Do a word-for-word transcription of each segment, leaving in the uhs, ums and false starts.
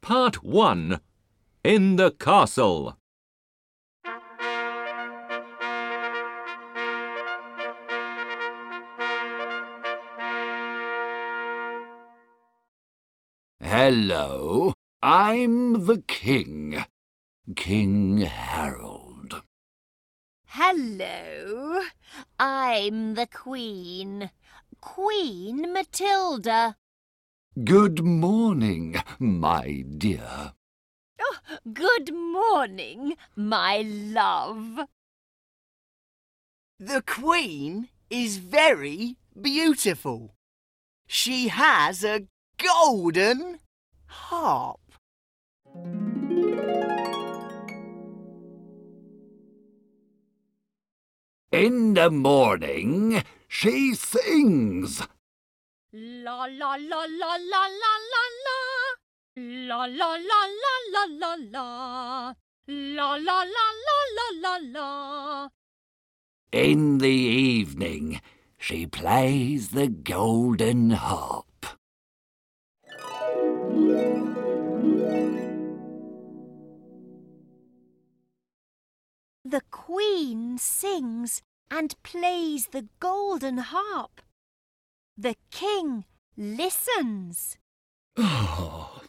Part one. In the Castle. Hello, I'm the King, King Harold. Hello, I'm the Queen, Queen Matilda. Good morning, my dear. Oh, good morning, my love. The Queen is very beautiful. She has a golden harp. In the morning, she sings. La la la la la la la la. La la la la la la la. La la la la la la la. In the evening, she plays the golden harp. The Queen sings and plays the golden harp. The King listens. Ah,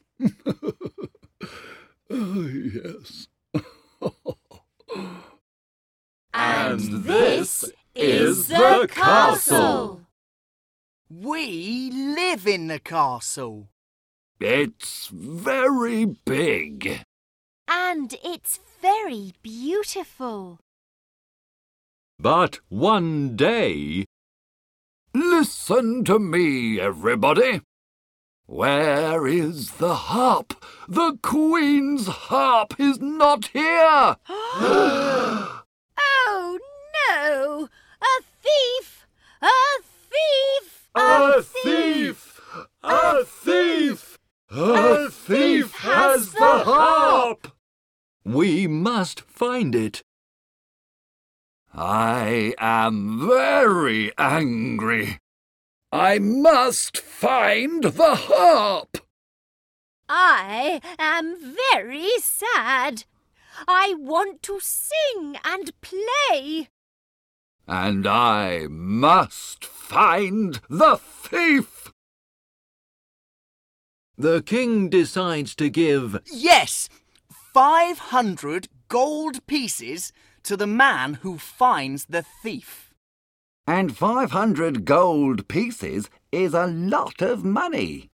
oh, yes. And this is the castle. We live in the castle. It's very big. And it's very beautiful. But one day, Listen to me, everybody. Where is the harp? The Queen's harp is not here. Oh, no! A thief! A thief! A thief! A thief! A thief has the harp! We must find it. I am very angry. I must find the harp. I am very sad. I want to sing and play. And I must find the thief. The King decides to give Yes, five hundred gold pieces to the man who finds the thief. And five hundred gold pieces is a lot of money.